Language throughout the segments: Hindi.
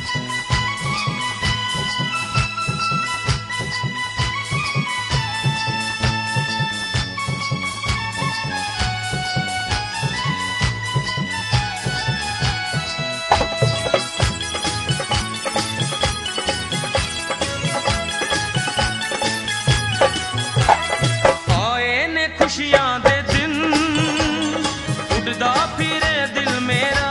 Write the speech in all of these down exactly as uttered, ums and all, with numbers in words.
खुशियां दे दिन उड़दा फिरे दिल मेरा,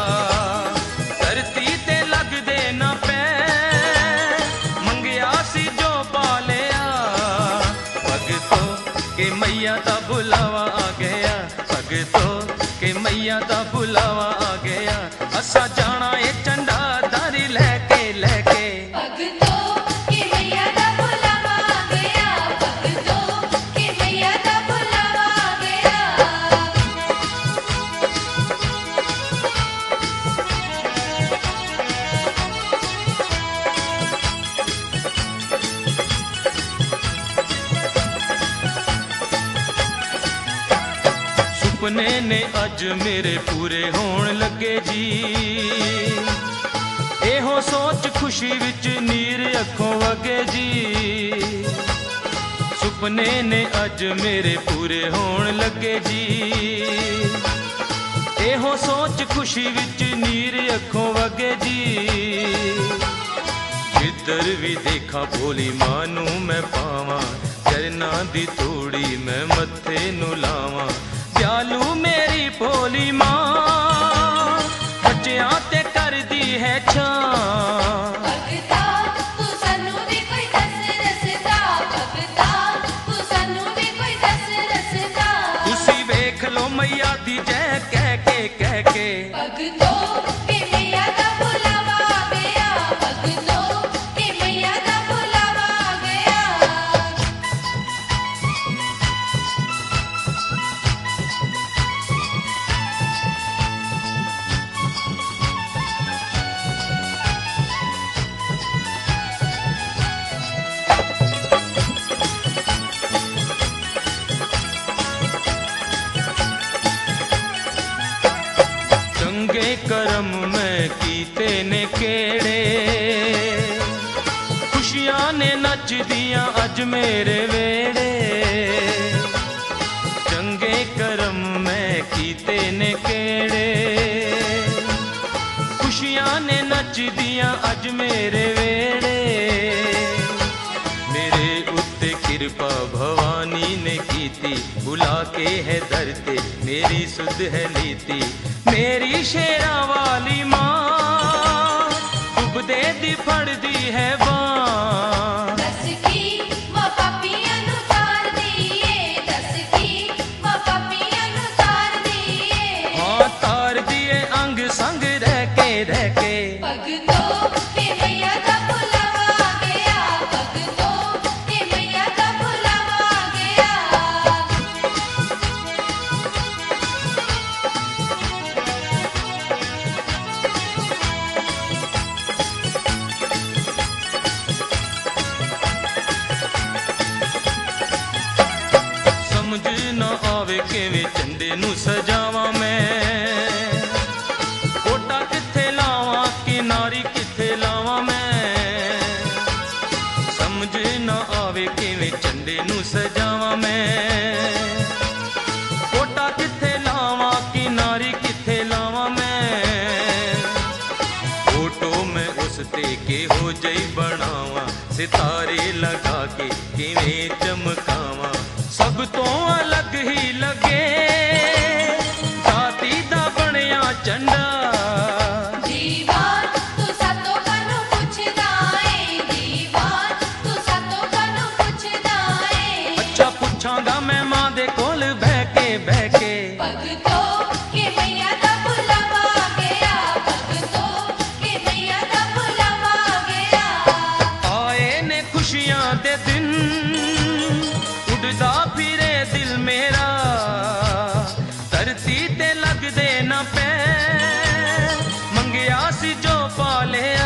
धरती ते लग दे ना पै, मंगया सी जो पा लिया। भगतों के मैया दा बुलावा आ गया, भगतों के मैया दा बुलावा आ गया। असा जाना ए झंडा धारी लैके लैके, सुपने ने अज मेरे पूरे होण लगे जी, एहो सोच खुशी विच नीर अखों वगे जी। सुपने ने अज मेरे पूरे होण लगे जी, एहो सोच खुशी विच नीर अखों वगे जी। जिधर भी देखा भोली मां नू मैं पावां, चरना दी तोड़ी मैं मत्थे नू लावां। प्यालू मेरी भोली मां बच्चियां ते कर दी है छां। भगता तू सानू भी कोई दस रसदा, भगता तू सानू भी कोई दस रसदा। तुसी वेख लो मैया दी जय कह के कह के, भगतों के मैया दा बुलावा आ गया, भगतों के मैया दा बुलावा आ गया। चंगे करम मैं कीते ने केड़े, खुशियां ने नच दियां अज मेरे वेड़े। चंगे करम मैं कीते ने केड़े, खुशियां ने नच दियां अज मेरे वेड़े। मेरे उत्ते कृपा भवानी ने कीती, बुला के है धरते मेरी सुध है नीति। मेरी शेरा वाली मां डुबदे दी फड़ दी है बां। दस की मां पापियां नू तार दिए, दस की मां पापियां नू तार दिए। हाँ तार दिए अंग संग रह के रह के। भगतों के मैया दा बुलावा आ गया, भगतों के मैया दा बुलावा आ गया। समझ ना आवे किवें झंडे नू सजावां मैं, कोटा किथे लावां किनारी किथे लावां मैं। समझ ना आवे किवें झंडे नू सजावां मैं, कोटा किथे लावां किनारी किथे लावां मैं। फोटो मैं उस ते के हो जई बनावां, सितारे लगा के किवें चमकावां। सब तो अलग ही लगे जाती दा बनिया झंडा। दीवान तू सातों कानू पुछदा ए, दीवान तू सातों कानू पुछदा ए। अच्छा पुछांगा मैं मां दे कोल बह के बह के। भगतों के मैया दा बुलावा आ गया, भगतों के मैया दा बुलावा आ गया। आए ने खुशियां दे दिन उड़दा फिरे दिल मेरा, धरती ते लग दे ना पै, मंगया सी जो पा लिया।